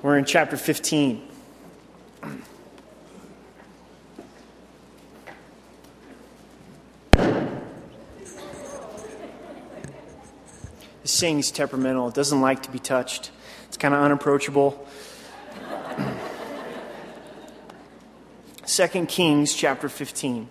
We're in chapter 15. This thing is temperamental. It doesn't like to be touched. It's kind of unapproachable. 2 Kings chapter 15.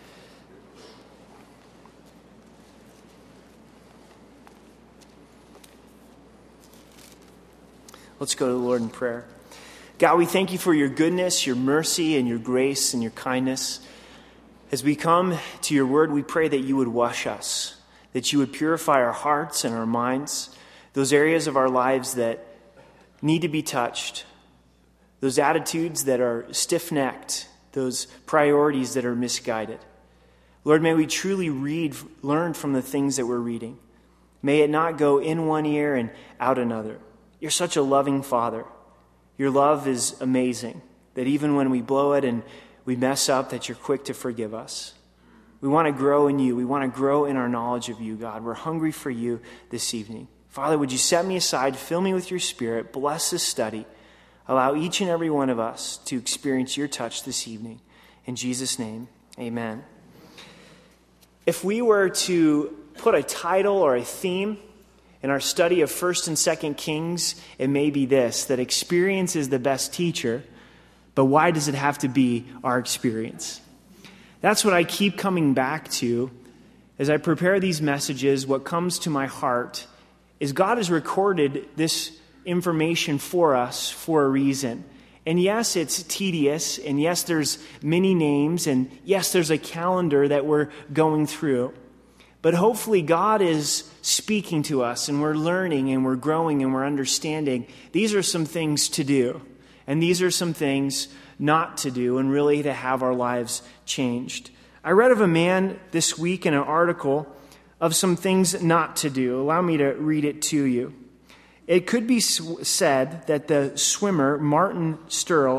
Let's go to the Lord in prayer. God, we thank you for your goodness, your mercy, and your grace and your kindness. As we come to your word, we pray that you would wash us, that you would purify our hearts and our minds, those areas of our lives that need to be touched, those attitudes that are stiff-necked, those priorities that are misguided. Lord, may we truly learn from the things that we're reading. May it not go in one ear and out another. You're such a loving Father. Your love is amazing, that even when we blow it and we mess up, that you're quick to forgive us. We want to grow in you. We want to grow in our knowledge of you, God. We're hungry for you this evening. Father, would you set me aside, fill me with your Spirit, bless this study. Allow each and every one of us to experience your touch this evening. In Jesus' name, amen. If we were to put a title or a theme in our study of 1st and 2nd Kings, it may be this, that experience is the best teacher, but why does it have to be our experience? That's what I keep coming back to as I prepare these messages. What comes to my heart is God has recorded this information for us for a reason. And yes, it's tedious, and yes, there's many names, and yes, there's a calendar that we're going through. But hopefully God is speaking to us, and we're learning, and we're growing, and we're understanding. These are some things to do, and these are some things not to do, and really to have our lives changed. I read of a man this week in an article of some things not to do. Allow me to read it to you. It could be said that the swimmer, Martin Sterl,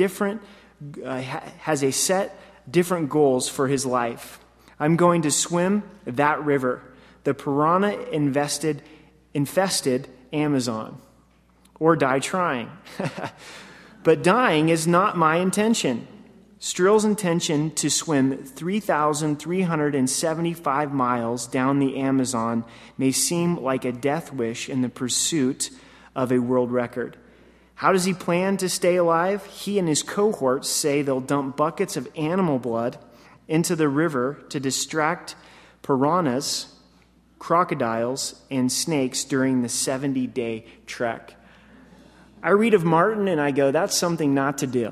has a set different goals for his life. I'm going to swim that river, the piranha-infested Amazon, or die trying. But dying is not my intention. Sterl's intention to swim 3,375 miles down the Amazon may seem like a death wish in the pursuit of a world record. How does he plan to stay alive? He and his cohorts say they'll dump buckets of animal blood into the river to distract piranhas, crocodiles, and snakes during the 70-day trek. I read of Martin and I go, that's something not to do.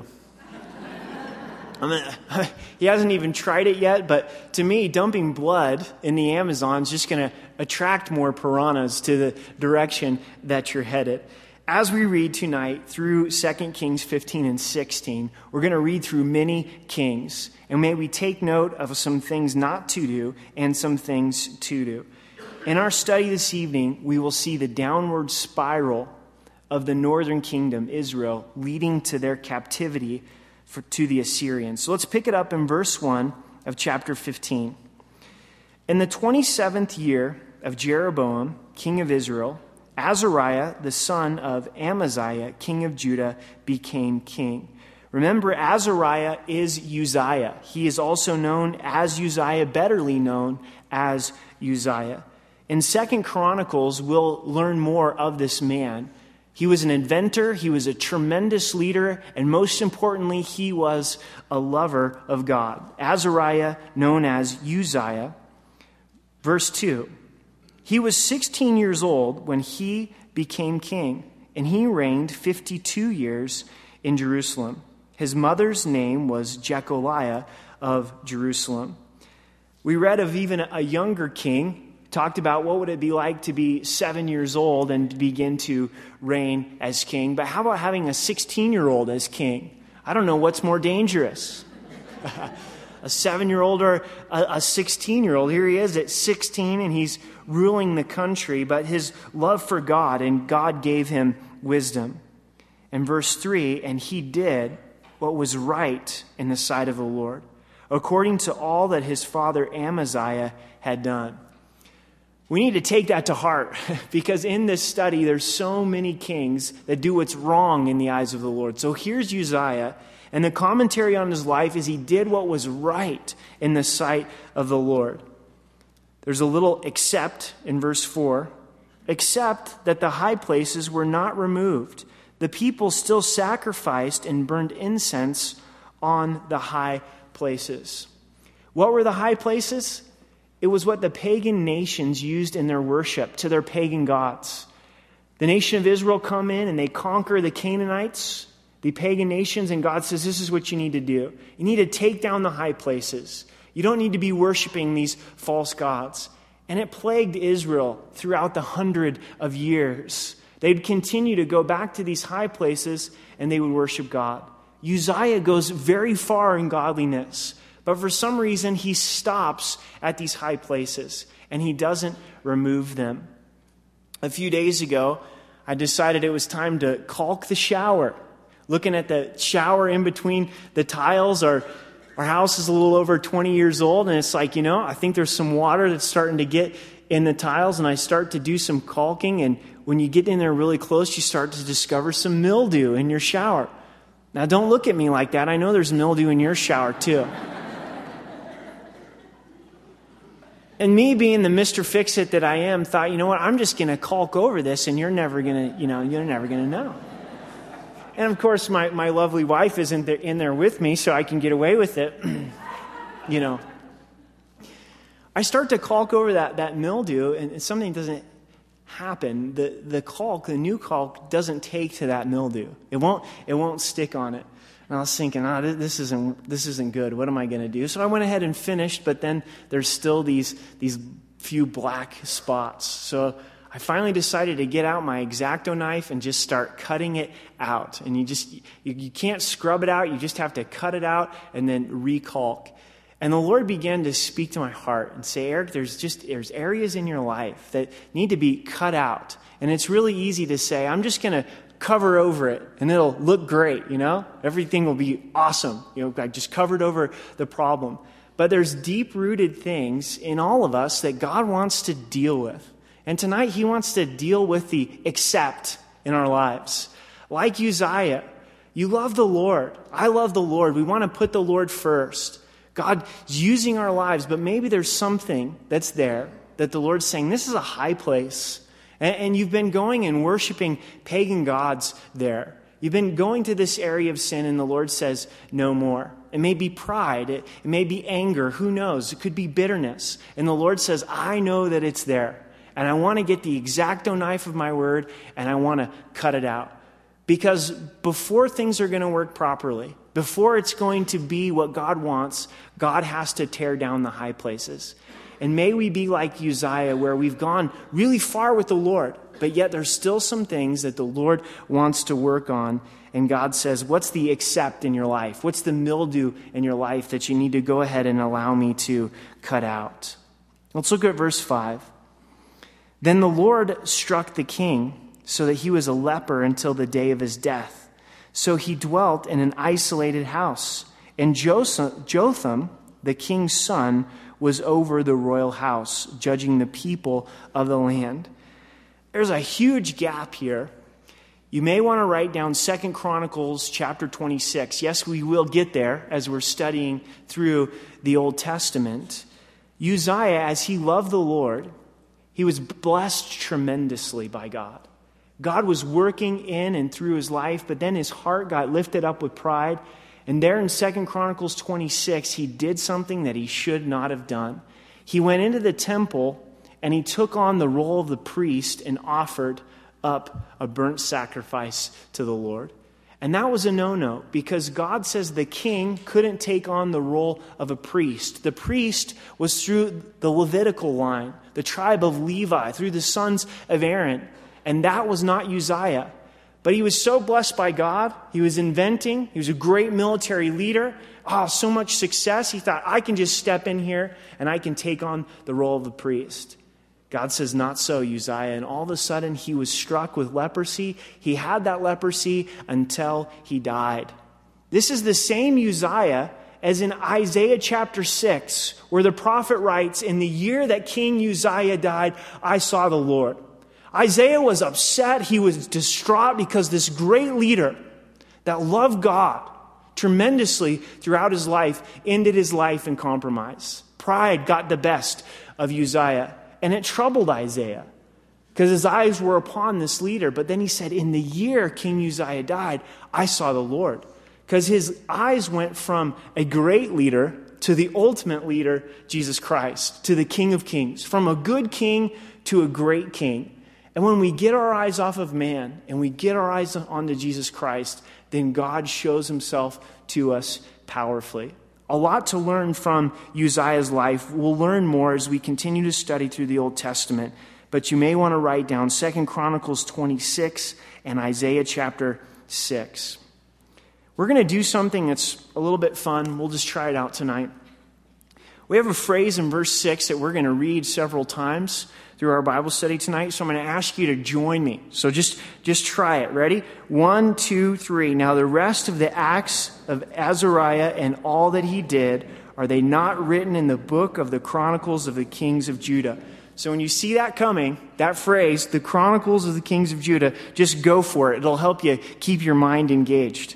He hasn't even tried it yet, but to me, dumping blood in the Amazon is just going to attract more piranhas to the direction that you're headed. As we read tonight through 2 Kings 15 and 16, we're going to read through many kings. And may we take note of some things not to do and some things to do. In our study this evening, we will see the downward spiral of the northern kingdom, Israel, leading to their captivity to the Assyrians. So let's pick it up in verse 1 of chapter 15. In the 27th year of Jeroboam, king of Israel, Azariah, the son of Amaziah, king of Judah, became king. Remember, Azariah is Uzziah. He is also known as Uzziah, betterly known as Uzziah. In 2 Chronicles, we'll learn more of this man. He was an inventor, he was a tremendous leader, and most importantly, he was a lover of God. Azariah, known as Uzziah. Verse 2, he was 16 years old when he became king, and he reigned 52 years in Jerusalem. His mother's name was Jecoliah of Jerusalem. We read of even a younger king, talked about what would it be like to be 7 years old and to begin to reign as king. But how about having a 16-year-old as king? I don't know what's more dangerous. A 7-year-old or a 16-year-old. Here he is at 16 and he's ruling the country, but his love for God, and God gave him wisdom. And verse 3, and he did what was right in the sight of the Lord, according to all that his father Amaziah had done. We need to take that to heart because in this study, there's so many kings that do what's wrong in the eyes of the Lord. So here's Uzziah, and the commentary on his life is he did what was right in the sight of the Lord. There's a little except in verse 4, except that the high places were not removed. The people still sacrificed and burned incense on the high places. What were the high places? It was what the pagan nations used in their worship to their pagan gods. The nation of Israel come in and they conquer the Canaanites, the pagan nations, and God says, this is what you need to do. You need to take down the high places. You don't need to be worshiping these false gods. And it plagued Israel throughout the 100 of years. They'd continue to go back to these high places and they would worship God. Uzziah goes very far in godliness. But for some reason, he stops at these high places, and he doesn't remove them. A few days ago, I decided it was time to caulk the shower. Looking at the shower in between the tiles, our house is a little over 20 years old, and it's like, I think there's some water that's starting to get in the tiles, and I start to do some caulking, and when you get in there really close, you start to discover some mildew in your shower. Now, don't look at me like that. I know there's mildew in your shower, too. And me being the Mr. Fix-It that I am, thought, I'm just going to caulk over this and you're never going to, you're never going to know. And of course, my lovely wife isn't in there with me, so I can get away with it. I start to caulk over that mildew and something doesn't happen. The new caulk doesn't take to that mildew. It won't stick on it. And I was thinking, this isn't good. What am I going to do? So I went ahead and finished, but then there's still these few black spots. So I finally decided to get out my X-Acto knife and just start cutting it out. And you can't scrub it out. You just have to cut it out and then recalk. And the Lord began to speak to my heart and say, Eric, there's areas in your life that need to be cut out. And it's really easy to say, I'm just going to cover over it and it'll look great, everything will be awesome. I just covered over the problem. But there's deep-rooted things in all of us that God wants to deal with. And tonight he wants to deal with the except in our lives. Like Uzziah, you love the Lord. I love the Lord. We want to put the Lord first. God's using our lives, but maybe there's something that's there that the Lord's saying, this is a high place. And you've been going and worshiping pagan gods there. You've been going to this area of sin, and the Lord says, no more. It may be pride. It may be anger. Who knows? It could be bitterness. And the Lord says, I know that it's there. And I want to get the X-Acto knife of my word, and I want to cut it out. Because before things are going to work properly, before it's going to be what God wants, God has to tear down the high places. And may we be like Uzziah, where we've gone really far with the Lord, but yet there's still some things that the Lord wants to work on. And God says, what's the except in your life? What's the mildew in your life that you need to go ahead and allow me to cut out? Let's look at verse 5. Then the Lord struck the king so that he was a leper until the day of his death. So he dwelt in an isolated house. And Jotham, the king's son, was over the royal house, judging the people of the land. There's a huge gap here. You may want to write down 2 Chronicles chapter 26. Yes, we will get there as we're studying through the Old Testament. Uzziah, as he loved the Lord, he was blessed tremendously by God. God was working in and through his life, but then his heart got lifted up with pride. And there in 2 Chronicles 26, he did something that he should not have done. He went into the temple and he took on the role of the priest and offered up a burnt sacrifice to the Lord. And that was a no-no because God says the king couldn't take on the role of a priest. The priest was through the Levitical line, the tribe of Levi, through the sons of Aaron. And that was not Uzziah. But he was so blessed by God. He was inventing. He was a great military leader. So much success. He thought, I can just step in here and I can take on the role of the priest. God says, not so, Uzziah. And all of a sudden, he was struck with leprosy. He had that leprosy until he died. This is the same Uzziah as in Isaiah chapter 6, where the prophet writes, in the year that King Uzziah died, I saw the Lord. Isaiah was upset. He was distraught because this great leader that loved God tremendously throughout his life ended his life in compromise. Pride got the best of Uzziah, and it troubled Isaiah because his eyes were upon this leader. But then he said, in the year King Uzziah died, I saw the Lord. Because his eyes went from a great leader to the ultimate leader, Jesus Christ, to the King of Kings, from a good king to a great king. And when we get our eyes off of man and we get our eyes onto Jesus Christ, then God shows himself to us powerfully. A lot to learn from Uzziah's life. We'll learn more as we continue to study through the Old Testament. But you may want to write down 2 Chronicles 26 and Isaiah chapter 6. We're going to do something that's a little bit fun. We'll just try it out tonight. We have a phrase in verse 6 that we're going to read several times through our Bible study tonight. So I'm going to ask you to join me. So just try it. Ready? 1, 2, 3. Now the rest of the acts of Azariah and all that he did, are they not written in the book of the Chronicles of the Kings of Judah? So when you see that coming, that phrase, the Chronicles of the Kings of Judah, just go for it. It'll help you keep your mind engaged.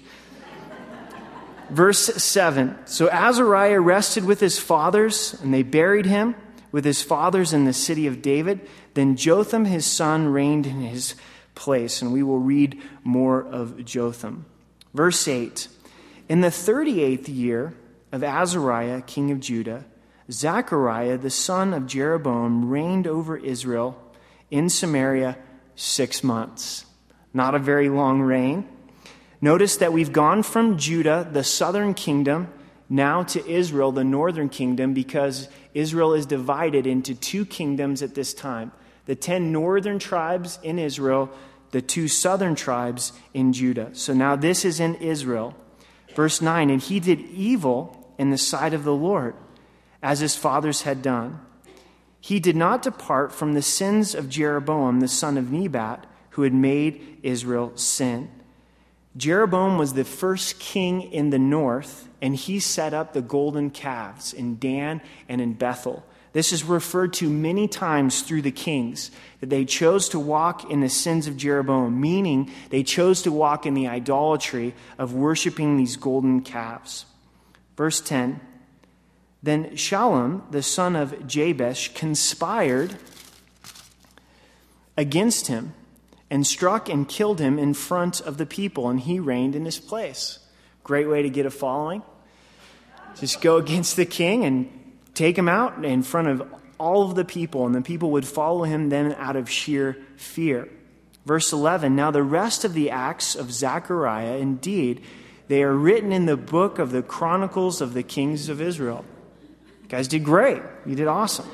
Verse 7, so Azariah rested with his fathers, and they buried him with his fathers in the city of David. Then Jotham, his son, reigned in his place. And we will read more of Jotham. Verse 8, in the 38th year of Azariah, king of Judah, Zechariah, the son of Jeroboam, reigned over Israel in Samaria 6 months. Not a very long reign. Notice that we've gone from Judah, the southern kingdom, now to Israel, the northern kingdom, because Israel is divided into 2 kingdoms at this time. The 10 northern tribes in Israel, the 2 southern tribes in Judah. So now this is in Israel. Verse 9, and he did evil in the sight of the Lord, as his fathers had done. He did not depart from the sins of Jeroboam, the son of Nebat, who had made Israel sin. Jeroboam was the first king in the north, and he set up the golden calves in Dan and in Bethel. This is referred to many times through the kings, that they chose to walk in the sins of Jeroboam, meaning they chose to walk in the idolatry of worshiping these golden calves. Verse 10, then Shallum, the son of Jabesh, conspired against him, and struck and killed him in front of the people, and he reigned in his place. Great way to get a following. Just go against the king and take him out in front of all of the people, and the people would follow him then out of sheer fear. Verse 11, now the rest of the acts of Zechariah, indeed, they are written in the book of the Chronicles of the Kings of Israel. You guys did great. You did awesome.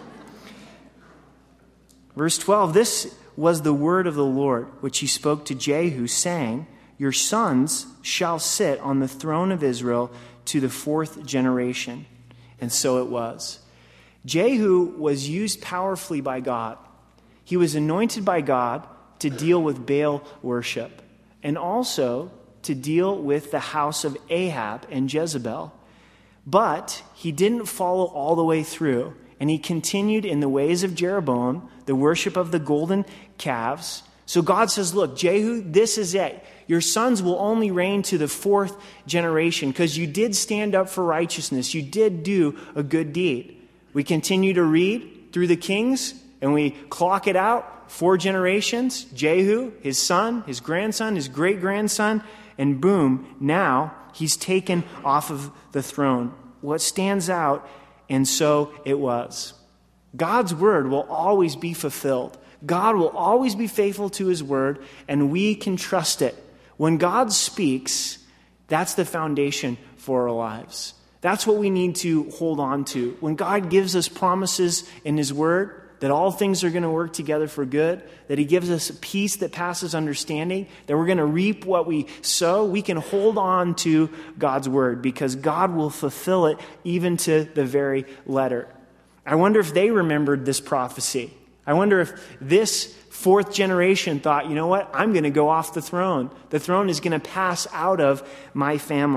Verse 12, this was the word of the Lord, which he spoke to Jehu, saying, your sons shall sit on the throne of Israel to the 4th generation. And so it was. Jehu was used powerfully by God. He was anointed by God to deal with Baal worship, and also to deal with the house of Ahab and Jezebel. But he didn't follow all the way through. And he continued in the ways of Jeroboam, the worship of the golden calves. So God says, look, Jehu, this is it. Your sons will only reign to the 4th generation because you did stand up for righteousness. You did do a good deed. We continue to read through the kings and we clock it out. 4 generations, Jehu, his son, his grandson, his great-grandson, and boom, now he's taken off of the throne. What stands out, and so it was. God's word will always be fulfilled. God will always be faithful to his word, and we can trust it. When God speaks, that's the foundation for our lives. That's what we need to hold on to. When God gives us promises in his word, that all things are going to work together for good, that he gives us peace that passes understanding, that we're going to reap what we sow, we can hold on to God's word because God will fulfill it even to the very letter. I wonder if they remembered this prophecy. I wonder if this 4th generation thought, you know what, I'm going to go off the throne. The throne is going to pass out of my family.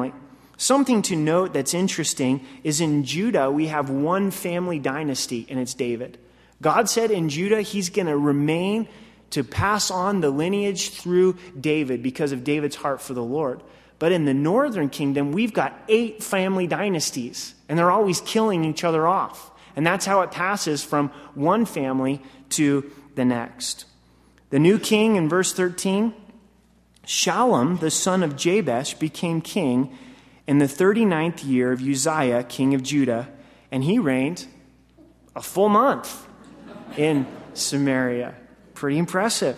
Something to note that's interesting is in Judah, we have one family dynasty, and it's David. God said in Judah, he's going to remain to pass on the lineage through David because of David's heart for the Lord. But in the northern kingdom, we've got 8 family dynasties, and they're always killing each other off. And that's how it passes from one family to the next. The new king in verse 13, Shallum, the son of Jabesh, became king in the 39th year of Uzziah, king of Judah, and he reigned a full month in Samaria. Pretty impressive.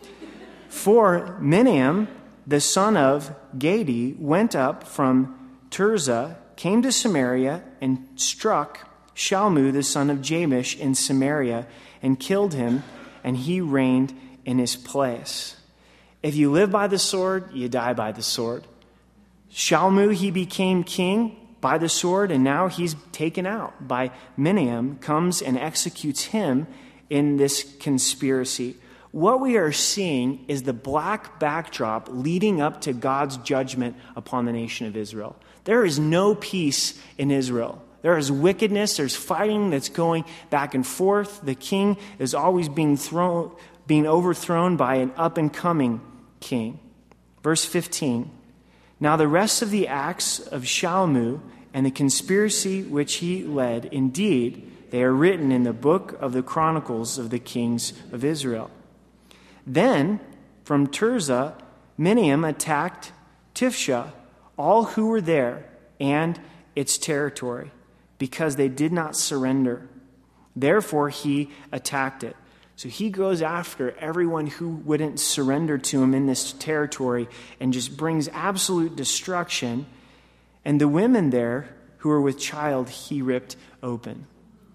For Miniam, the son of Gadi, went up from Tirzah, came to Samaria, and struck Shalmu, the son of Jabesh, in Samaria, and killed him, and he reigned in his place. If you live by the sword, you die by the sword. Shalmu, he became king by the sword, and now he's taken out by Miniam, comes and executes him in this conspiracy. What we are seeing is the black backdrop leading up to God's judgment upon the nation of Israel. There is no peace in Israel. There is wickedness. There's fighting that's going back and forth. The king is always being overthrown by an up-and-coming king. Verse 15. Now the rest of the acts of Shalmu and the conspiracy which he led, indeed, they are written in the book of the Chronicles of the kings of Israel. Then, from Tirzah, Miniam attacked Tifsha, all who were there, and its territory, because they did not surrender. Therefore, he attacked it. So he goes after everyone who wouldn't surrender to him in this territory and just brings absolute destruction. And the women there who were with child, he ripped open.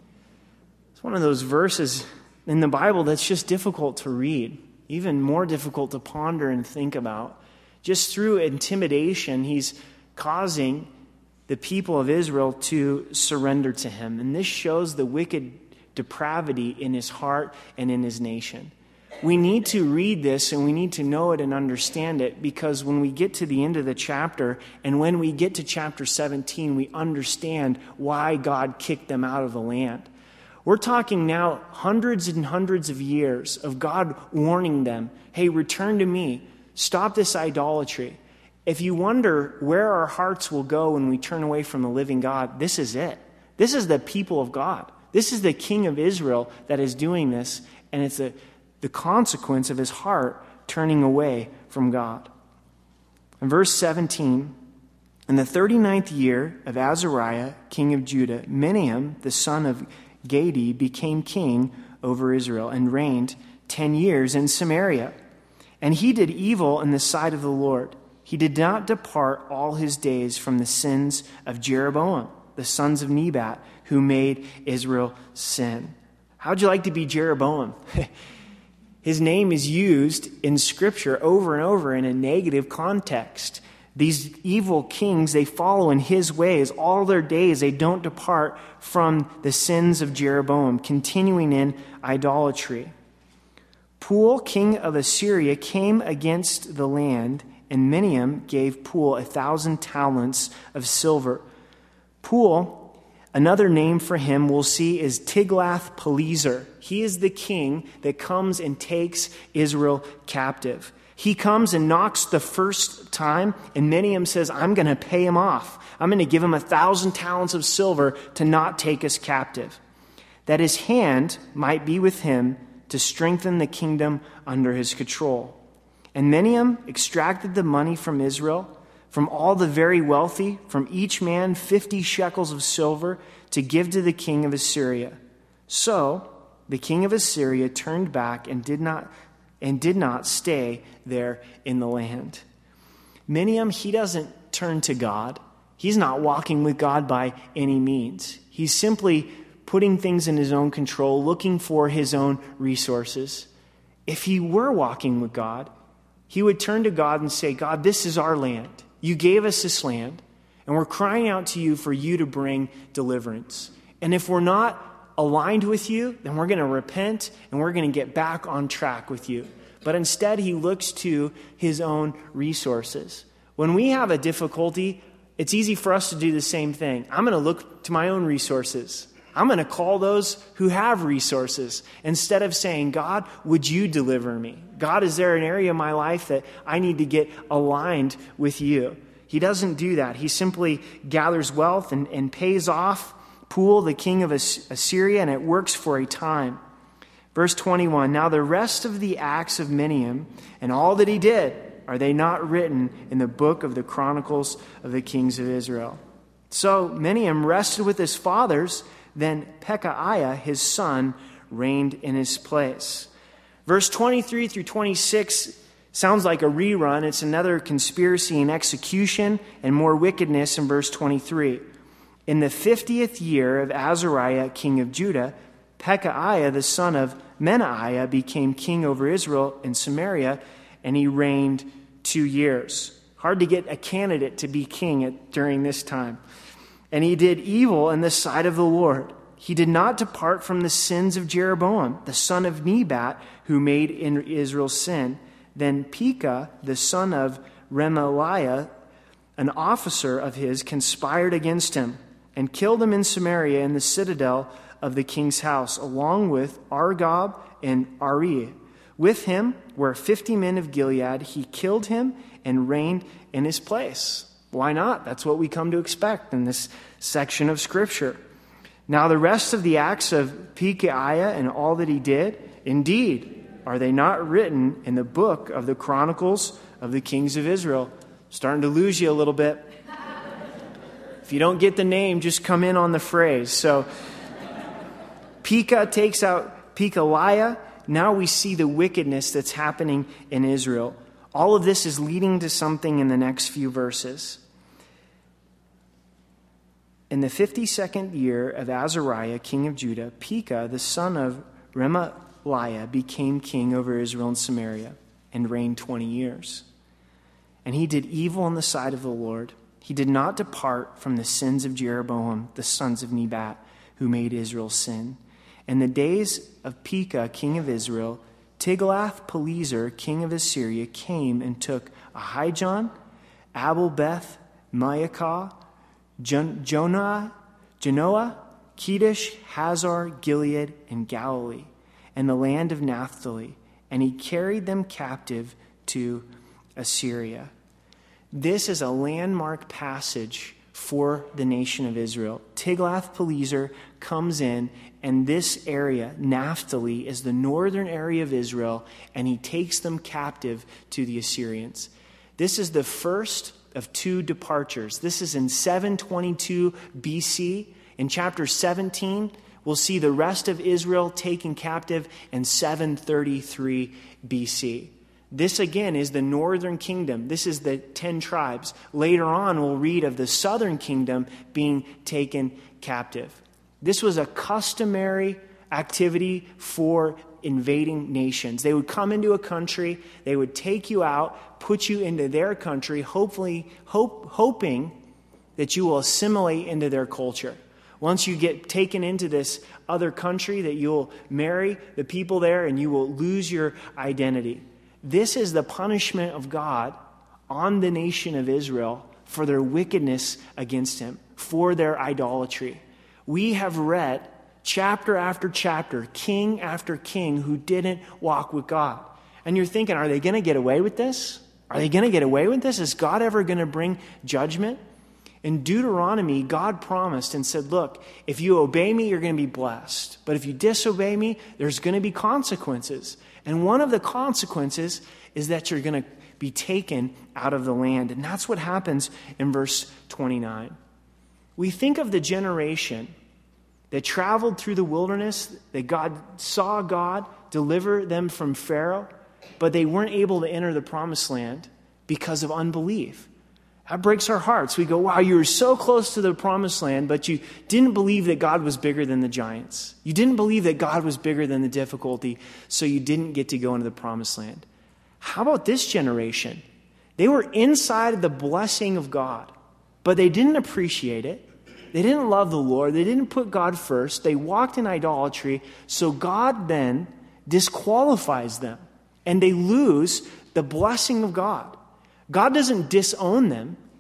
It's one of those verses in the Bible that's just difficult to read, even more difficult to ponder and think about. Just through intimidation, he's causing the people of Israel to surrender to him. And this shows the wicked depravity in his heart and in his nation. We need to read this and we need to know it and understand it, because when we get to the end of the chapter and when we get to chapter 17, we understand why God kicked them out of the land. We're talking now hundreds and hundreds of years of God warning them, hey, return to me. Stop this idolatry. If you wonder where our hearts will go when we turn away from the living God, this is it. This is the people of God. This is the king of Israel that is doing this, and it's the consequence of his heart turning away from God. In verse 17, in the 39th year of Azariah, king of Judah, Miniam, the son of Gadi, became king over Israel and reigned 10 years in Samaria. And he did evil in the sight of the Lord. He did not depart all his days from the sins of Jeroboam, the sons of Nebat, who made Israel sin. How'd you like to be Jeroboam? His name is used in Scripture over and over in a negative context. These evil kings, they follow in his ways all their days. They don't depart from the sins of Jeroboam, continuing in idolatry. Pul, king of Assyria, came against the land, and Miniam gave Pul 1,000 talents of silver. Pul, another name for him we'll see is Tiglath-Pileser. He is the king that comes and takes Israel captive. He comes and knocks the first time, and Miniam says, I'm going to pay him off. I'm going to give him 1,000 talents of silver to not take us captive, that his hand might be with him to strengthen the kingdom under his control. And Miniam extracted the money from Israel, from all the very wealthy, from each man 50 shekels of silver, to give to the king of Assyria. So the king of Assyria turned back and did not stay there in the land. Miniam, he doesn't turn to God. He's not walking with God by any means. He's simply putting things in his own control, looking for his own resources. If he were walking with God, he would turn to God and say, God, this is our land. You gave us this land, and we're crying out to you for you to bring deliverance. And if we're not aligned with you, then we're going to repent and we're going to get back on track with you. But instead, he looks to his own resources. When we have a difficulty, It's easy for us to do the same thing. I'm going to look to my own resources. I'm going to call those who have resources instead of saying, God, would you deliver me? God, is there an area of my life that I need to get aligned with you? He doesn't do that. He simply gathers wealth and pays off Pul, the king of Assyria, and it works for a time. Verse 21, now the rest of the acts of Miniam and all that he did, are they not written in the book of the Chronicles of the kings of Israel? So Miniam rested with his fathers. Then Pekahiah, his son, reigned in his place. Verse 23 through 26 sounds like a rerun. It's another conspiracy and execution and more wickedness in verse 23. In the 50th year of Azariah, king of Judah, Pekahiah, the son of Menaiah, became king over Israel in Samaria, and he reigned 2 years. Hard to get a candidate to be king during this time. And he did evil in the sight of the Lord. He did not depart from the sins of Jeroboam, the son of Nebat, who made in Israel sin. Then Pekah, the son of Remaliah, an officer of his, conspired against him and killed him in Samaria in the citadel of the king's house, along with Argob and Ari. With him were 50 men of Gilead. He killed him and reigned in his place. Why not? That's what we come to expect in this section of Scripture. Now the rest of the acts of Pekahiah and all that he did, indeed, are they not written in the book of the Chronicles of the kings of Israel? Starting to lose you a little bit. If you don't get the name, just come in on the phrase. So Pekah takes out Pekahiah. Now we see the wickedness that's happening in Israel. All of this is leading to something in the next few verses. In the 52nd year of Azariah, king of Judah, Pekah, the son of Remaliah, became king over Israel and Samaria and reigned 20 years. And he did evil in the sight of the Lord. He did not depart from the sins of Jeroboam, the sons of Nebat, who made Israel sin. In the days of Pekah, king of Israel, Tiglath-Pileser, king of Assyria, came and took Ahijah, Abel-Beth, Maacah, Janoah, Kedesh, Hazar, Gilead, and Galilee, and the land of Naphtali, and he carried them captive to Assyria. This is a landmark passage for the nation of Israel. Tiglath-Pileser comes in, and this area, Naphtali, is the northern area of Israel, and he takes them captive to the Assyrians. This is the first of two departures. This is in 722 BC. In chapter 17, we'll see the rest of Israel taken captive in 733 BC. This again is the northern kingdom. This is the 10 tribes. Later on, we'll read of the southern kingdom being taken captive. This was a customary activity for invading nations. They would come into a country, they would take you out, put you into their country, hoping that you will assimilate into their culture. Once you get taken into this other country, that you'll marry the people there and you will lose your identity. This is the punishment of God on the nation of Israel for their wickedness against him, for their idolatry. We have read chapter after chapter, king after king who didn't walk with God. And you're thinking, are they going to get away with this? Are they going to get away with this? Is God ever going to bring judgment? In Deuteronomy, God promised and said, look, if you obey me, you're going to be blessed. But if you disobey me, there's going to be consequences. And one of the consequences is that you're going to be taken out of the land. And that's what happens in verse 29. We think of the generation that traveled through the wilderness, that God saw God deliver them from Pharaoh, but they weren't able to enter the promised land because of unbelief. That breaks our hearts. We go, wow, you were so close to the promised land, but you didn't believe that God was bigger than the giants. You didn't believe that God was bigger than the difficulty, so you didn't get to go into the promised land. How about this generation? They were inside of the blessing of God, but they didn't appreciate it. They didn't love the Lord. They didn't put God first. They walked in idolatry, so God then disqualifies them, and they lose the blessing of God. God doesn't disown them.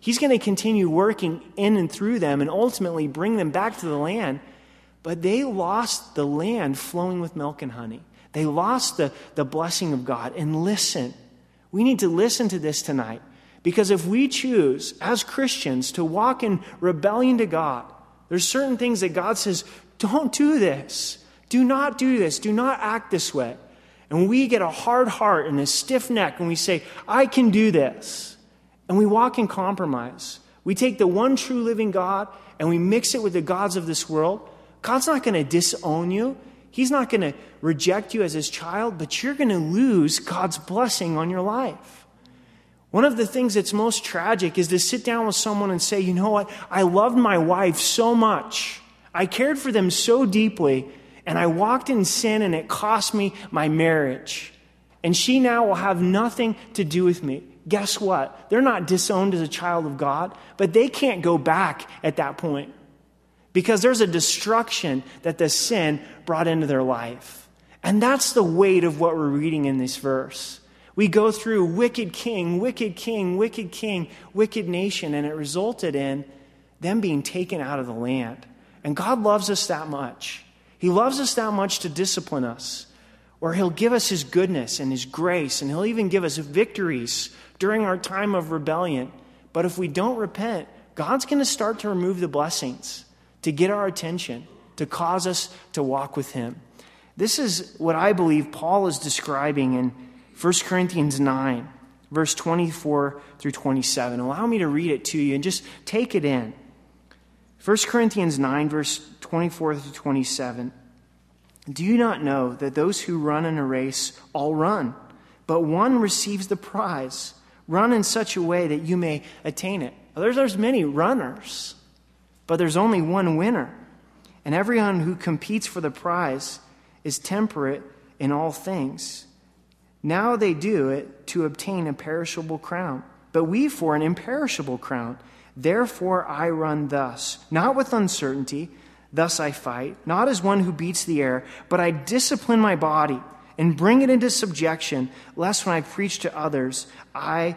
He's going to continue working in and through them and ultimately bring them back to the land. But they lost the land flowing with milk and honey. They lost the blessing of God. And listen, we need to listen to this tonight. Because if we choose as Christians to walk in rebellion to God, there's certain things that God says, don't do this. Do not do this. Do not act this way. And we get a hard heart and a stiff neck and we say, I can do this. And we walk in compromise. We take the one true living God and we mix it with the gods of this world. God's not going to disown you. He's not going to reject you as his child, but you're going to lose God's blessing on your life. One of the things that's most tragic is to sit down with someone and say, you know what? I loved my wife so much. I cared for them so deeply, and I walked in sin and it cost me my marriage. And she now will have nothing to do with me. Guess what? They're not disowned as a child of God, but they can't go back at that point because there's a destruction that the sin brought into their life. And that's the weight of what we're reading in this verse. We go through wicked king, wicked king, wicked king, wicked nation, and it resulted in them being taken out of the land. And God loves us that much. He loves us that much to discipline us, or he'll give us his goodness and his grace, and he'll even give us victories during our time of rebellion. But if we don't repent, God's going to start to remove the blessings to get our attention, to cause us to walk with him. This is what I believe Paul is describing in 1 Corinthians 9, verse 24 through 27. Allow me to read it to you and just take it in. 1 Corinthians 9, verse 24 through 27. Do you not know that those who run in a race all run, but one receives the prize? Run in such a way that you may attain it. There's many runners, but there's only one winner. And everyone who competes for the prize is temperate in all things. Now they do it to obtain a perishable crown, but we for an imperishable crown. Therefore I run thus, not with uncertainty, thus I fight, not as one who beats the air, but I discipline my body and bring it into subjection, lest when I preach to others, I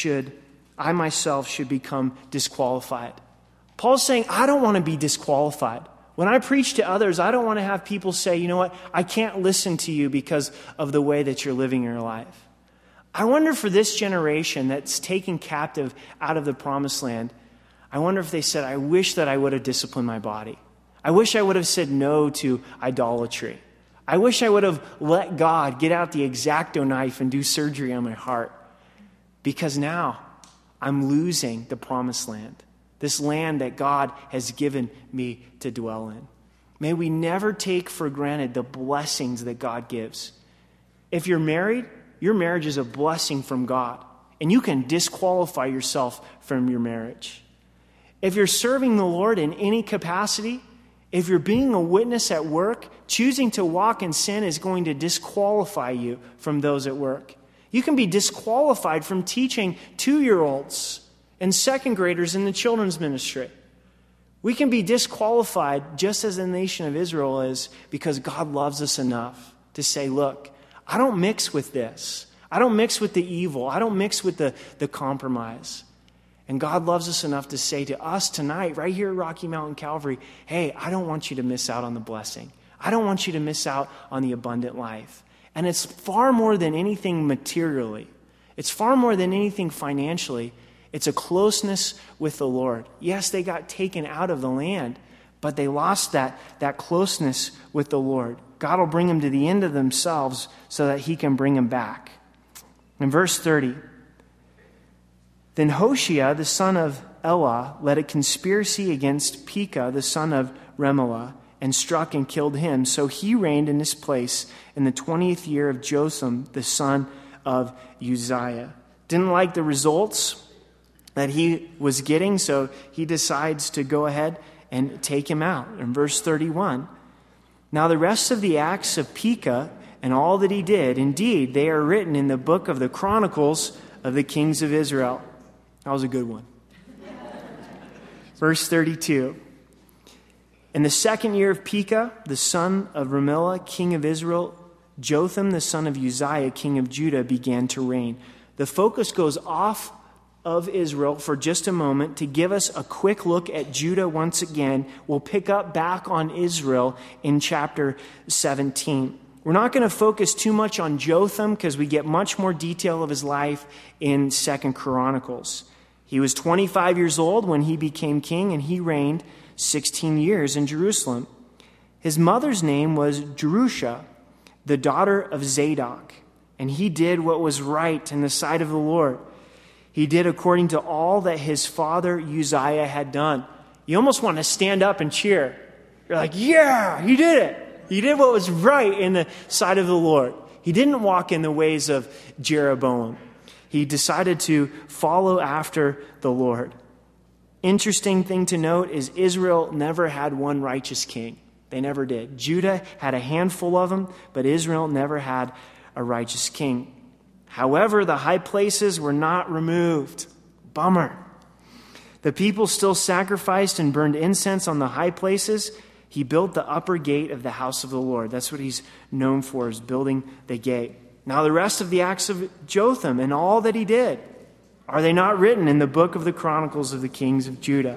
myself should become disqualified. Paul's saying, I don't want to be disqualified. When I preach to others, I don't want to have people say, you know what, I can't listen to you because of the way that you're living your life. I wonder for this generation that's taken captive out of the promised land, I wonder if they said, I wish that I would have disciplined my body. I wish I would have said no to idolatry. I wish I would have let God get out the X-Acto knife and do surgery on my heart. Because now I'm losing the promised land. This land that God has given me to dwell in. May we never take for granted the blessings that God gives. If you're married, your marriage is a blessing from God. And you can disqualify yourself from your marriage. If you're serving the Lord in any capacity, if you're being a witness at work, choosing to walk in sin is going to disqualify you from those at work. You can be disqualified from teaching 2-year-olds and second graders in the children's ministry. We can be disqualified just as the nation of Israel is because God loves us enough to say, look, I don't mix with this. I don't mix with the evil. I don't mix with the compromise. And God loves us enough to say to us tonight, right here at Rocky Mountain Calvary, hey, I don't want you to miss out on the blessing. I don't want you to miss out on the abundant life. And it's far more than anything materially. It's far more than anything financially. It's a closeness with the Lord. Yes, they got taken out of the land, but they lost that closeness with the Lord. God will bring them to the end of themselves so that he can bring them back. In verse 30, then Hoshea, the son of Elah, led a conspiracy against Pekah, the son of Remaliah, and struck and killed him. So he reigned in his place in the 20th year of Jotham, the son of Uzziah. Didn't like the results that he was getting, so he decides to go ahead and take him out. In verse 31, now the rest of the acts of Pekah and all that he did, indeed, they are written in the book of the Chronicles of the kings of Israel. That was a good one. Verse 32, in the 2nd year of Pekah, the son of Remaliah, king of Israel, Jotham, the son of Uzziah, king of Judah, began to reign. The focus goes off of Israel for just a moment to give us a quick look at Judah once again. We'll pick up back on Israel in chapter 17. We're not going to focus too much on Jotham because we get much more detail of his life in 2 Chronicles. He was 25 years old when he became king, and he reigned 16 years in Jerusalem. His mother's name was Jerusha, the daughter of Zadok, and he did what was right in the sight of the Lord. He did according to all that his father Uzziah had done. You almost want to stand up and cheer. You're like, yeah, he did it. He did what was right in the sight of the Lord. He didn't walk in the ways of Jeroboam. He decided to follow after the Lord. Interesting thing to note is Israel never had one righteous king. They never did. Judah had a handful of them, but Israel never had a righteous king. However, the high places were not removed. Bummer. The people still sacrificed and burned incense on the high places. He built the upper gate of the house of the Lord. That's what he's known for, is building the gate. Now the rest of the acts of Jotham and all that he did, are they not written in the book of the Chronicles of the kings of Judah?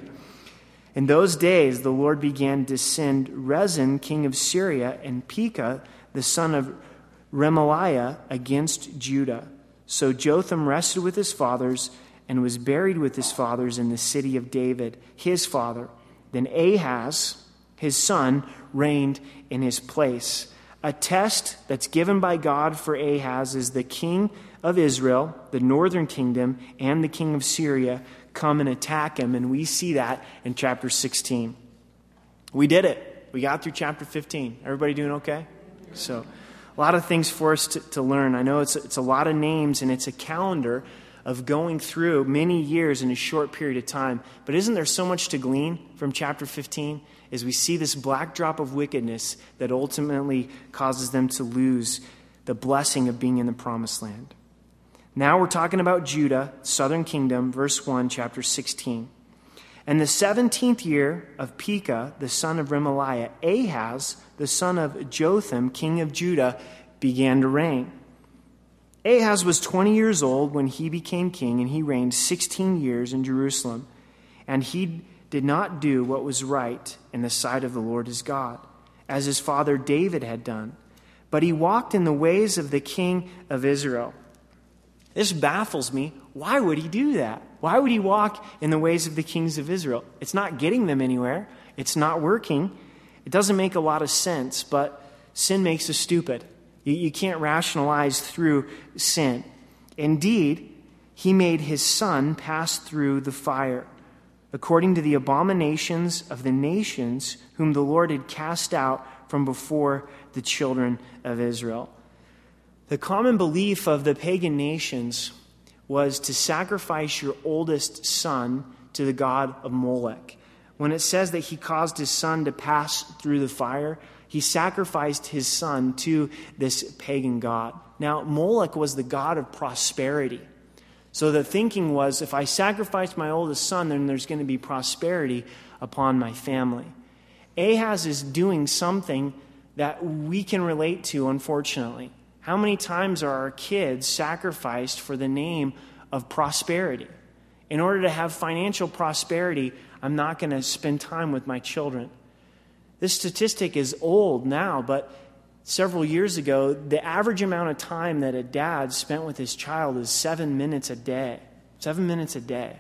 In those days, the Lord began to send Rezin, king of Syria, and Pekah, the son of Remaliah, against Judah. So Jotham rested with his fathers and was buried with his fathers in the city of David, his father. Then Ahaz, his son, reigned in his place. A test that's given by God for Ahaz is the king of Israel, the northern kingdom, and the king of Syria come and attack him. And we see that in chapter 16. We did it. We got through chapter 15. Everybody doing okay? So, a lot of things for us to learn. I know it's a lot of names, and it's a calendar of going through many years in a short period of time. But isn't there so much to glean from chapter 15 as we see this black drop of wickedness that ultimately causes them to lose the blessing of being in the promised land? Now we're talking about Judah, southern kingdom, verse 1, chapter 16. And the 17th year of Pekah, the son of Remaliah, Ahaz, the son of Jotham, king of Judah, began to reign. Ahaz was 20 years old when he became king, and he reigned 16 years in Jerusalem. And he did not do what was right in the sight of the Lord his God, as his father David had done. But he walked in the ways of the king of Israel. This baffles me. Why would he do that? Why would he walk in the ways of the kings of Israel? It's not getting them anywhere. It's not working. It doesn't make a lot of sense, but sin makes us stupid. You can't rationalize through sin. Indeed, he made his son pass through the fire, according to the abominations of the nations whom the Lord had cast out from before the children of Israel. The common belief of the pagan nations was to sacrifice your oldest son to the god of Molech. When it says that he caused his son to pass through the fire, he sacrificed his son to this pagan god. Now, Molech was the god of prosperity. So the thinking was, if I sacrifice my oldest son, then there's going to be prosperity upon my family. Ahaz is doing something that we can relate to, unfortunately. How many times are our kids sacrificed for the name of prosperity? In order to have financial prosperity, I'm not going to spend time with my children. This statistic is old now, but several years ago, the average amount of time that a dad spent with his child is 7 minutes a day. 7 minutes a day.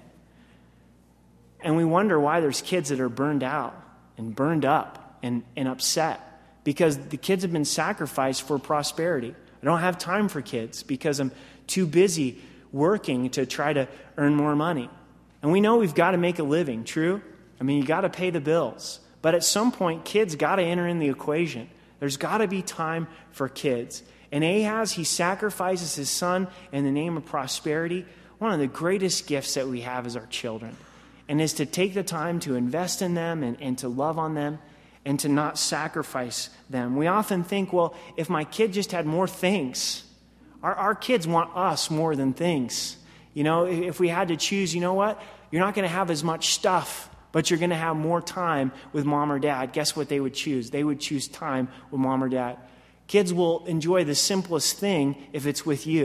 And we wonder why there's kids that are burned out and burned up and upset, because the kids have been sacrificed for prosperity. I don't have time for kids because I'm too busy working to try to earn more money. And we know we've got to make a living, true? I mean, you got to pay the bills. But at some point, kids got to enter in the equation. There's got to be time for kids. And Ahaz, he sacrifices his son in the name of prosperity. One of the greatest gifts that we have is our children. And is to take the time to invest in them and to love on them and to not sacrifice them. We often think, well, if my kid just had more things, our kids want us more than things. You know, if we had to choose, you know what? You're not going to have as much stuff, but you're going to have more time with mom or dad. Guess what they would choose? They would choose time with mom or dad. Kids will enjoy the simplest thing if it's with you.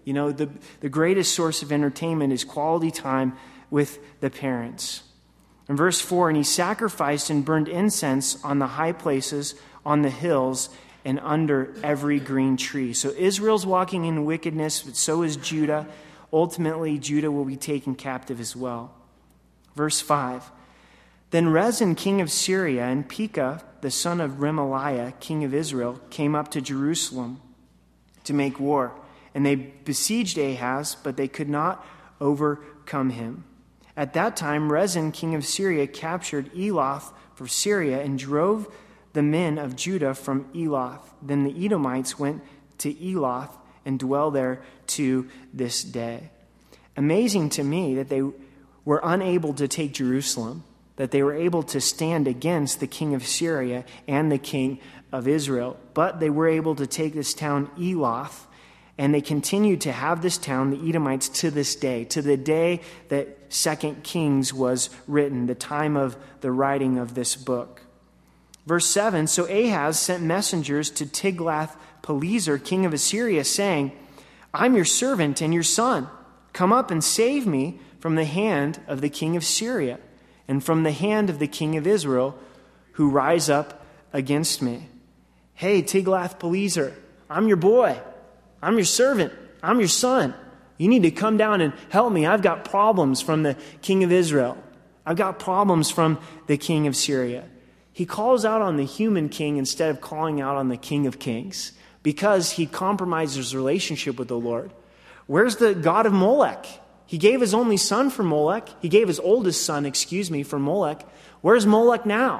You know, the greatest source of entertainment is quality time with the parents. In verse 4, and he sacrificed and burned incense on the high places, on the hills, and under every green tree. So Israel's walking in wickedness, but so is Judah. Ultimately, Judah will be taken captive as well. Verse 5, then Rezin, king of Syria, and Pekah, the son of Remaliah, king of Israel, came up to Jerusalem to make war. And they besieged Ahaz, but they could not overcome him. At that time, Rezin, king of Syria, captured Elath for Syria and drove the men of Judah from Elath. Then the Edomites went to Elath and dwell there to this day. Amazing to me that they were unable to take Jerusalem, that they were able to stand against the king of Syria and the king of Israel. But they were able to take this town Elath, and they continued to have this town, the Edomites, to this day, to the day that 2 Kings was written, the time of the writing of this book. Verse 7, so Ahaz sent messengers to Tiglath-Pileser, king of Assyria, saying, I'm your servant and your son. Come up and save me from the hand of the king of Syria and from the hand of the king of Israel, who rise up against me. Hey, Tiglath-Pileser, I'm your boy. I'm your servant. I'm your son. You need to come down and help me. I've got problems from the king of Israel. I've got problems from the king of Syria. He calls out on the human king instead of calling out on the king of kings because he compromised his relationship with the Lord. Where's the god of Molech? He gave his only son for Molech. He gave his oldest son, for Molech. Where's Molech now?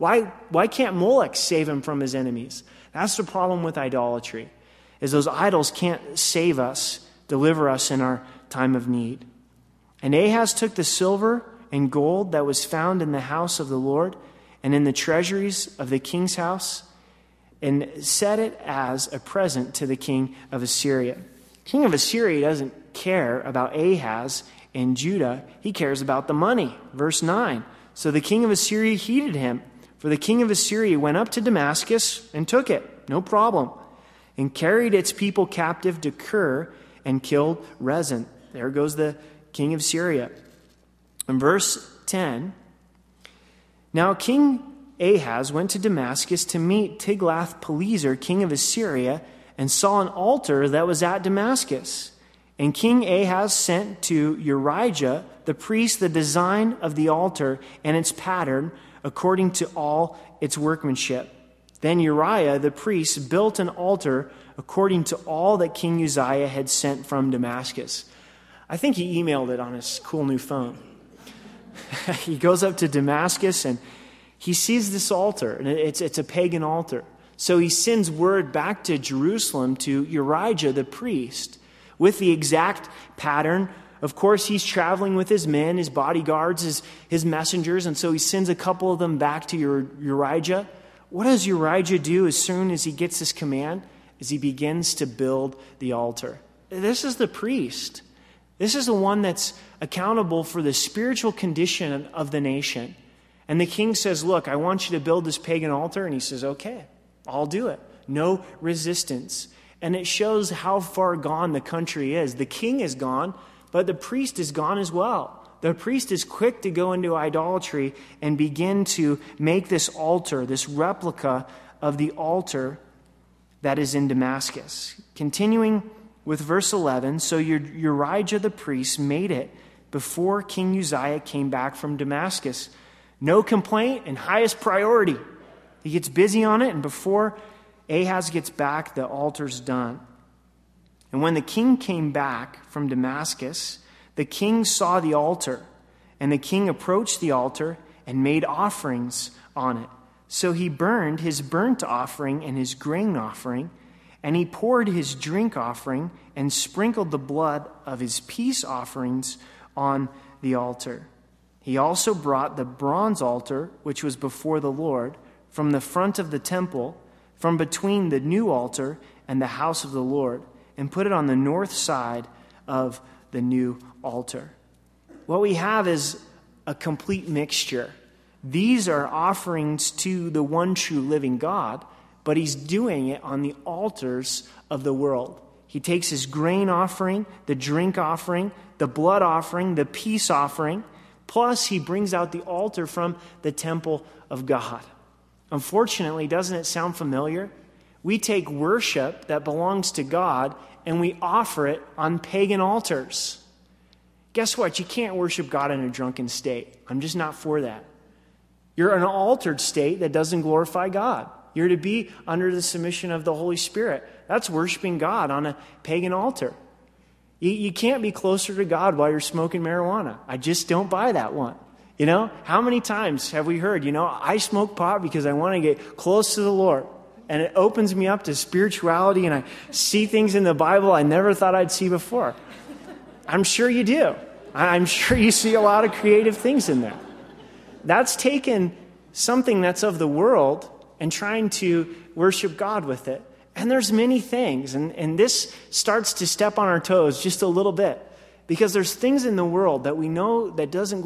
Why can't Molech save him from his enemies? That's the problem with idolatry, is those idols can't save us, deliver us in our time of need. And Ahaz took the silver and gold that was found in the house of the Lord and in the treasuries of the king's house, and set it as a present to the king of Assyria. King of Assyria doesn't care about Ahaz and Judah. He cares about the money. Verse 9. So the king of Assyria heeded him, for the king of Assyria went up to Damascus and took it, no problem, and carried its people captive to Kir and killed Rezin. There goes the king of Syria. In verse 10, now King Ahaz went to Damascus to meet Tiglath-Pileser, king of Assyria, and saw an altar that was at Damascus. And King Ahaz sent to Urijah, the priest, the design of the altar and its pattern according to all its workmanship. Then Uriah, the priest, built an altar according to all that King Uzziah had sent from Damascus. I think he emailed it on his cool new phone. He goes up to Damascus and he sees this altar, and it's a pagan altar. So he sends word back to Jerusalem to Urijah, the priest, with the exact pattern. Of course, he's traveling with his men, his bodyguards, his messengers, and so he sends a couple of them back to Urijah. What does Urijah do as soon as he gets this command? Is he begins to build the altar. This is the priest. This is the one that's accountable for the spiritual condition of the nation. And the king says, look, I want you to build this pagan altar. And he says, okay, I'll do it. No resistance. And it shows how far gone the country is. The king is gone, but the priest is gone as well. The priest is quick to go into idolatry and begin to make this altar, this replica of the altar that is in Damascus. Continuing with verse 11, so Urijah the priest made it before King Uzziah came back from Damascus. No complaint and highest priority. He gets busy on it, and before Ahaz gets back, the altar's done. And when the king came back from Damascus, the king saw the altar, and the king approached the altar and made offerings on it. So he burned his burnt offering and his grain offering, and he poured his drink offering and sprinkled the blood of his peace offerings on the altar. He also brought the bronze altar, which was before the Lord, from the front of the temple, from between the new altar and the house of the Lord, and put it on the north side of the new altar. What we have is a complete mixture. These are offerings to the one true living God, but he's doing it on the altars of the world. He takes his grain offering, the drink offering, the blood offering, the peace offering, plus he brings out the altar from the temple of God. Unfortunately, doesn't it sound familiar? We take worship that belongs to God and we offer it on pagan altars. Guess what? You can't worship God in a drunken state. I'm just not for that. You're in an altered state that doesn't glorify God. You're to be under the submission of the Holy Spirit. That's worshiping God on a pagan altar. You can't be closer to God while you're smoking marijuana. I just don't buy that one. You know, how many times have we heard, I smoke pot because I want to get close to the Lord. And it opens me up to spirituality and I see things in the Bible I never thought I'd see before. I'm sure you do. I'm sure you see a lot of creative things in there. That's taken something that's of the world and trying to worship God with it. And there's many things. And this starts to step on our toes just a little bit. Because there's things in the world that we know that doesn't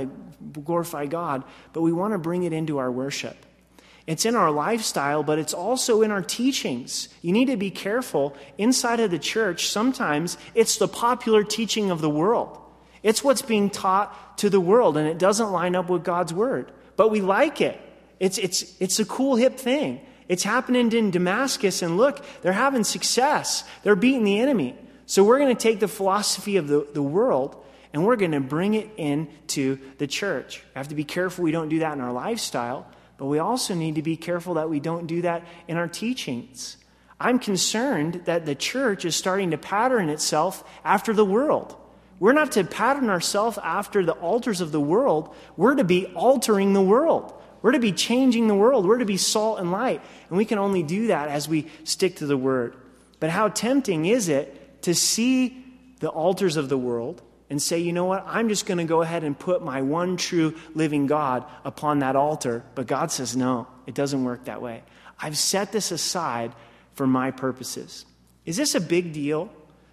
glorify God, but we want to bring it into our worship. It's in our lifestyle, but it's also in our teachings. You need to be careful. Inside of the church, sometimes it's the popular teaching of the world. It's what's being taught to the world, and it doesn't line up with God's word. But we like it. It's a cool, hip thing. It's happening in Damascus, and look, they're having success. They're beating the enemy. So we're going to take the philosophy of the world, and we're going to bring it into the church. We have to be careful we don't do that in our lifestyle, but we also need to be careful that we don't do that in our teachings. I'm concerned that the church is starting to pattern itself after the world. We're not to pattern ourselves after the altars of the world. We're to be altering the world. We're to be changing the world. We're to be salt and light. And we can only do that as we stick to the word. But how tempting is it to see the altars of the world and say, you know what, I'm just going to go ahead and put my one true living God upon that altar. But God says, no, it doesn't work that way. I've set this aside for my purposes. Is this a big deal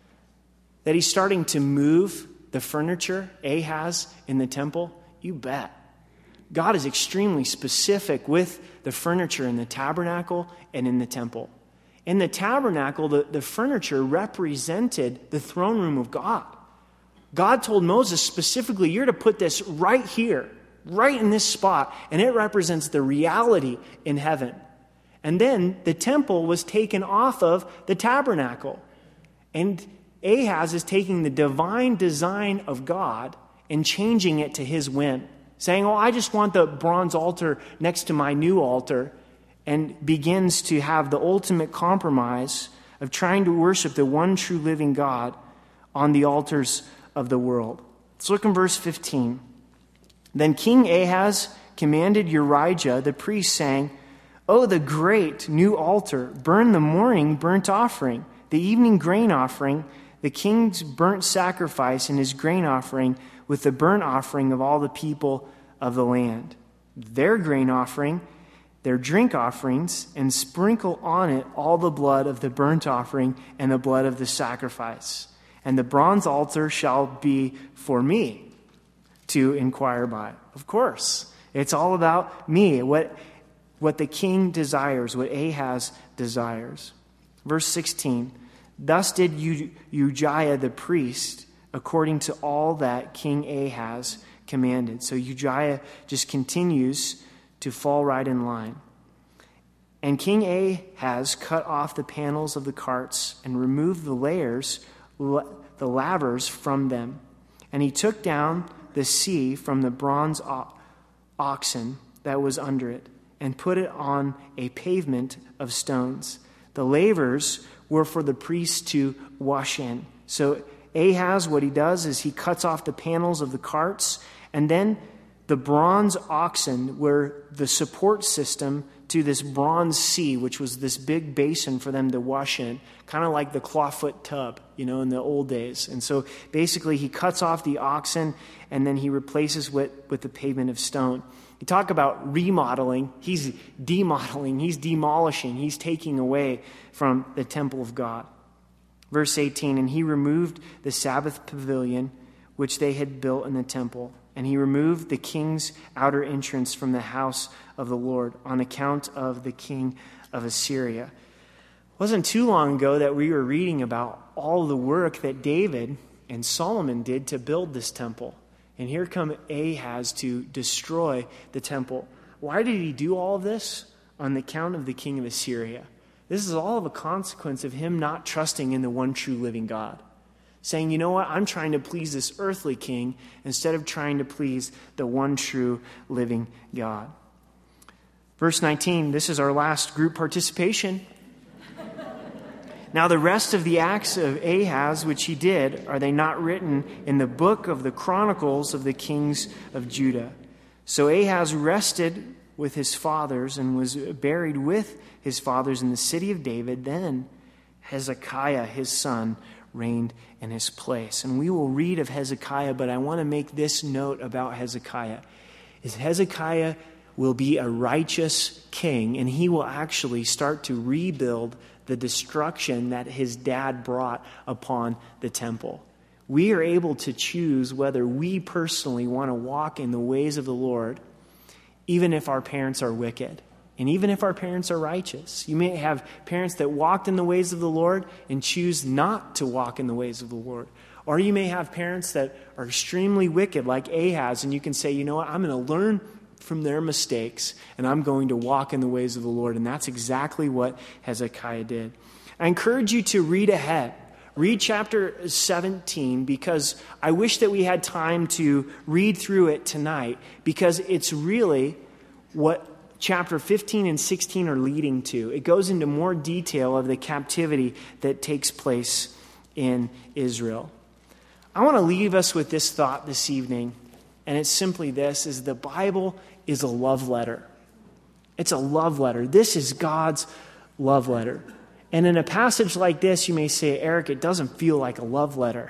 that he's starting to move the furniture, Ahaz, in the temple? You bet. God is extremely specific with the furniture in the tabernacle and in the temple. In the tabernacle, the furniture represented the throne room of God. God told Moses specifically, you're to put this right here, right in this spot, and it represents the reality in heaven. And then the temple was taken off of the tabernacle. And Ahaz is taking the divine design of God and changing it to his whim, saying, I just want the bronze altar next to my new altar, and begins to have the ultimate compromise of trying to worship the one true living God on the altars of the world. Let's look in verse 15. Then King Ahaz commanded Urijah the priest, saying, the great new altar, burn the morning burnt offering, the evening grain offering, the king's burnt sacrifice and his grain offering, with the burnt offering of all the people of the land, their grain offering, their drink offerings, and sprinkle on it all the blood of the burnt offering and the blood of the sacrifice. And the bronze altar shall be for me to inquire by. Of course, it's all about me, what the king desires, what Ahaz desires. Verse 16, thus did Urijah the priest, according to all that King Ahaz commanded. So Urijah just continues to fall right in line. And King Ahaz cut off the panels of the carts and removed the the lavers from them. And he took down the sea from the bronze oxen that was under it and put it on a pavement of stones. The lavers were for the priests to wash in. So Ahaz, what he does is he cuts off the panels of the carts, and then the bronze oxen were the support system to this bronze sea, which was this big basin for them to wash in, kind of like the clawfoot tub, in the old days. And so basically he cuts off the oxen, and then he replaces with the pavement of stone. You talk about remodeling, he's demodeling, he's demolishing, he's taking away from the temple of God. Verse 18, and he removed the Sabbath pavilion which they had built in the temple, and he removed the king's outer entrance from the house of the Lord on account of the king of Assyria. wasn't too long ago that we were reading about all the work that David and Solomon did to build this temple. And here come Ahaz to destroy the temple. Why did he do all of this? On the account of the king of Assyria. This is all of a consequence of him not trusting in the one true living God. Saying, you know what, I'm trying to please this earthly king instead of trying to please the one true living God. Verse 19, this is our last group participation. Now the rest of the acts of Ahaz, which he did, are they not written in the book of the Chronicles of the kings of Judah? So Ahaz rested with his fathers and was buried with his fathers in the city of David. Then Hezekiah, his son, reigned in his place. And we will read of Hezekiah, but I want to make this note about Hezekiah. Is Hezekiah will be a righteous king, and he will actually start to rebuild the destruction that his dad brought upon the temple. We are able to choose whether we personally want to walk in the ways of the Lord, even if our parents are wicked, and even if our parents are righteous. You may have parents that walked in the ways of the Lord and choose not to walk in the ways of the Lord. Or you may have parents that are extremely wicked, like Ahaz, and you can say, you know what, I'm going to learn from their mistakes, and I'm going to walk in the ways of the Lord. And that's exactly what Hezekiah did. I encourage you to read ahead. Read chapter 17, because I wish that we had time to read through it tonight, because it's really what chapter 15 and 16 are leading to. It goes into more detail of the captivity that takes place in Israel. I want to leave us with this thought this evening, and it's simply this, is the Bible is a love letter. It's a love letter. This is God's love letter. And in a passage like this, you may say, Eric, it doesn't feel like a love letter.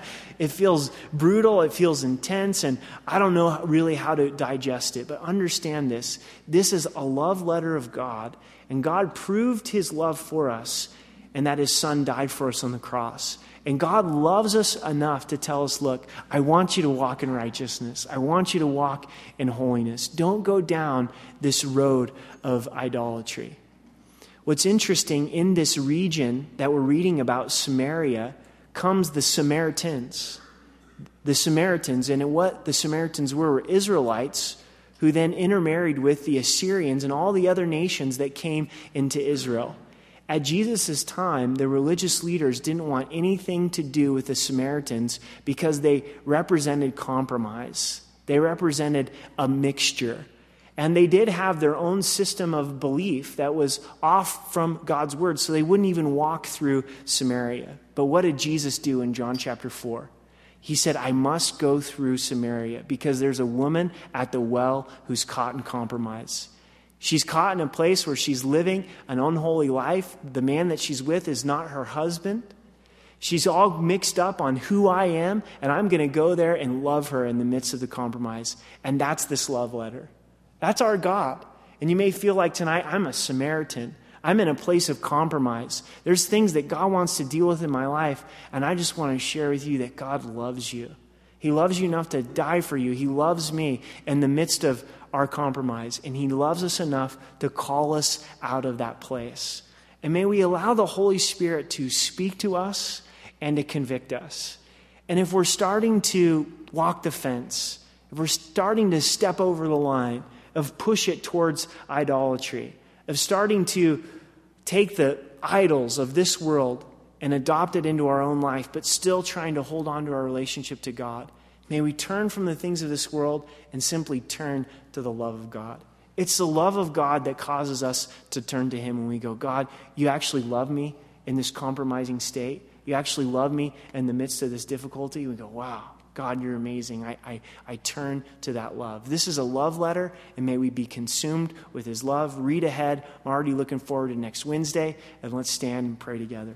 It feels brutal, it feels intense, and I don't know really how to digest it. But understand this. This is a love letter of God, and God proved his love for us, and that his son died for us on the cross. And God loves us enough to tell us, look, I want you to walk in righteousness. I want you to walk in holiness. Don't go down this road of idolatry. What's interesting, in this region that we're reading about, Samaria, comes the Samaritans. The Samaritans, and what the Samaritans were Israelites who then intermarried with the Assyrians and all the other nations that came into Israel. At Jesus' time, the religious leaders didn't want anything to do with the Samaritans because they represented compromise. They represented a mixture. And they did have their own system of belief that was off from God's word, so they wouldn't even walk through Samaria. But what did Jesus do in John chapter 4? He said, I must go through Samaria because there's a woman at the well who's caught in compromise. She's caught in a place where she's living an unholy life. The man that she's with is not her husband. She's all mixed up on who I am, and I'm going to go there and love her in the midst of the compromise. And that's this love letter. That's our God. And you may feel like tonight, I'm a Samaritan. I'm in a place of compromise. There's things that God wants to deal with in my life, and I just want to share with you that God loves you. He loves you enough to die for you. He loves me in the midst of our compromise, and he loves us enough to call us out of that place. And may we allow the Holy Spirit to speak to us and to convict us. And if we're starting to walk the fence, if we're starting to step over the line, of push it towards idolatry, of starting to take the idols of this world and adopt it into our own life, but still trying to hold on to our relationship to God, may we turn from the things of this world and simply turn to the love of God. It's the love of God that causes us to turn to him when we go, God, you actually love me in this compromising state. You actually love me in the midst of this difficulty. We go, wow, God, you're amazing. I turn to that love. This is a love letter, and may we be consumed with his love. Read ahead. I'm already looking forward to next Wednesday, and let's stand and pray together.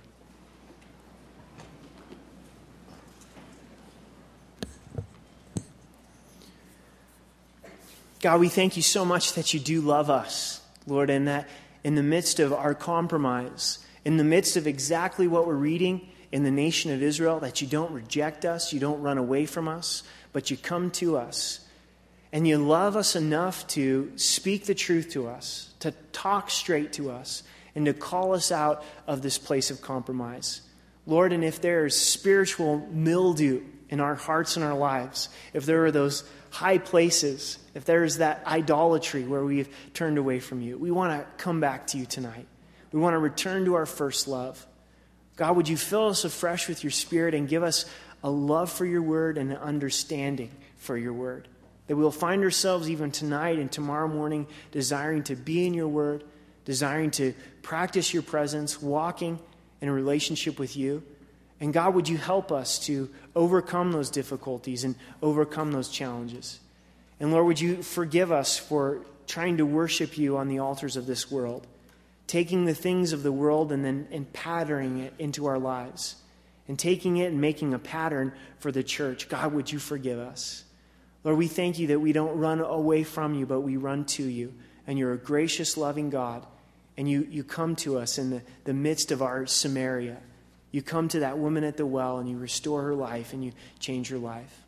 God, we thank you so much that you do love us, Lord, and that in the midst of our compromise, in the midst of exactly what we're reading in the nation of Israel, that you don't reject us, you don't run away from us, but you come to us. And you love us enough to speak the truth to us, to talk straight to us, and to call us out of this place of compromise. Lord, and if there is spiritual mildew in our hearts and our lives, if there are those high places, if there is that idolatry where we've turned away from you, we want to come back to you tonight. We want to return to our first love. God, would you fill us afresh with your Spirit and give us a love for your word and an understanding for your word, that we'll find ourselves even tonight and tomorrow morning desiring to be in your word, desiring to practice your presence, walking in a relationship with you. And God, would you help us to overcome those difficulties and overcome those challenges? And Lord, would you forgive us for trying to worship you on the altars of this world, taking the things of the world and patterning it into our lives, and taking it and making a pattern for the church. God, would you forgive us? Lord, we thank you that we don't run away from you, but we run to you. And you're a gracious, loving God. And you come to us in the midst of our Samaria. You come to that woman at the well and you restore her life and you change her life.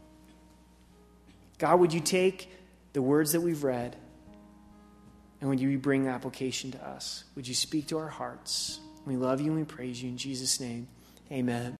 God, would you take the words that we've read and would you bring application to us? Would you speak to our hearts? We love you and we praise you in Jesus' name. Amen.